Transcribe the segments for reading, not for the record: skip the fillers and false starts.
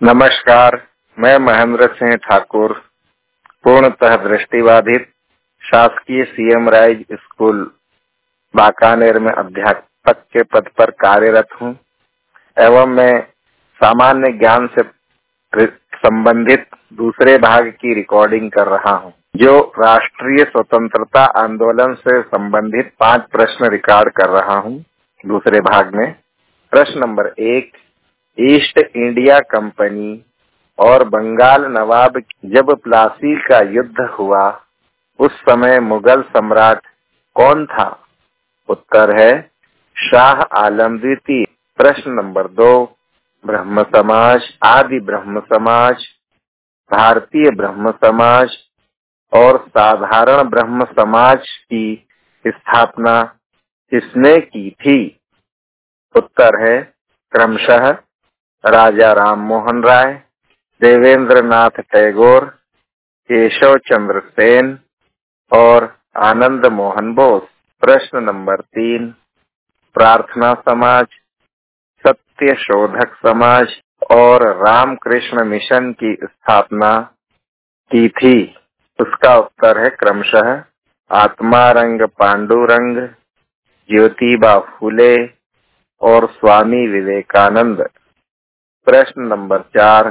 नमस्कार, मैं महेंद्र सिंह ठाकुर, पूर्णतः दृष्टिबाधित शासकीय सीएम राइज स्कूल बाकानेर में अध्यापक के पद पर कार्यरत हूँ एवं मैं सामान्य ज्ञान से संबंधित दूसरे भाग की रिकॉर्डिंग कर रहा हूँ, जो राष्ट्रीय स्वतंत्रता आंदोलन से संबंधित 5 प्रश्न रिकॉर्ड कर रहा हूँ। दूसरे भाग में प्रश्न नंबर 1, ईस्ट इंडिया कंपनी और बंगाल नवाब जब प्लासी का युद्ध हुआ उस समय मुगल सम्राट कौन था? उत्तर है शाह आलम द्वितीय। प्रश्न नंबर 2, ब्रह्म समाज, आदि ब्रह्म समाज, भारतीय ब्रह्म समाज और साधारण ब्रह्म समाज की स्थापना किसने की थी? उत्तर है क्रमशः राजा राम मोहन राय, देवेंद्र नाथ टैगोर, केशव चंद्र सेन और आनंद मोहन बोस। प्रश्न नंबर 3, प्रार्थना समाज, सत्य शोधक समाज और रामकृष्ण मिशन की स्थापना की थी। उसका उत्तर है क्रमशः आत्मारंग पांडुरंग, ज्योतिबा फूले और स्वामी विवेकानंद। प्रश्न नंबर 4,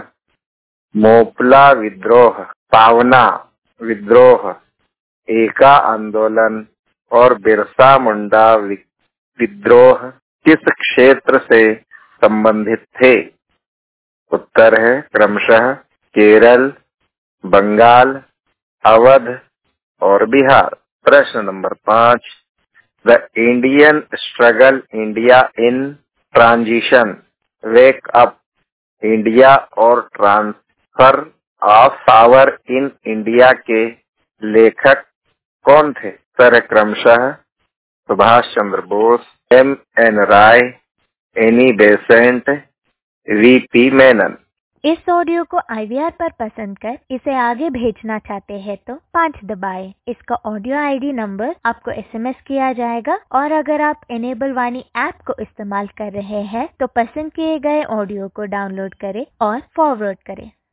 मोपला विद्रोह, पावना विद्रोह, एका आंदोलन और बिरसा मुंडा विद्रोह किस क्षेत्र से संबंधित थे? उत्तर है क्रमशः केरल, बंगाल, अवध और बिहार। प्रश्न number 5, the Indian struggle India in transition, wake up India और transfer of power in India के लेखक कौन थे? सर क्रमशः Subhash Chandra Bose, M.N. Roy, Annie Besant, V.P. Menon. इस ऑडियो को IVR पर पसंद कर इसे आगे भेजना चाहते हैं तो 5 दबाएं। इसका ऑडियो ID नंबर आपको SMS किया जाएगा और अगर आप इनेबल वाणी ऐप को इस्तेमाल कर रहे हैं तो पसंद किए गए ऑडियो को डाउनलोड करें और फॉरवर्ड करें।